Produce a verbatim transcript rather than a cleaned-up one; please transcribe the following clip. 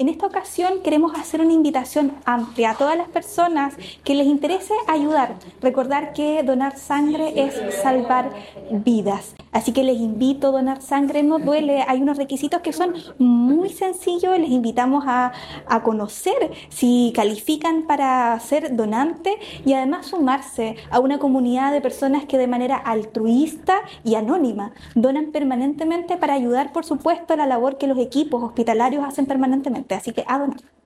en esta ocasión queremos hacer una invitación amplia a todas las personas que les interese ayudar. Recordar que donar sangre es salvar vidas. Así que les invito a donar sangre, no duele. Hay unos requisitos que son muy sencillos. Les invitamos a, a conocer si califican para ser donantes y además sumarse a una comunidad de personas que de manera altruista y anónima donan permanentemente para ayudar, por supuesto, a la labor que los equipos hospitalarios hacen permanentemente. Así que a donar.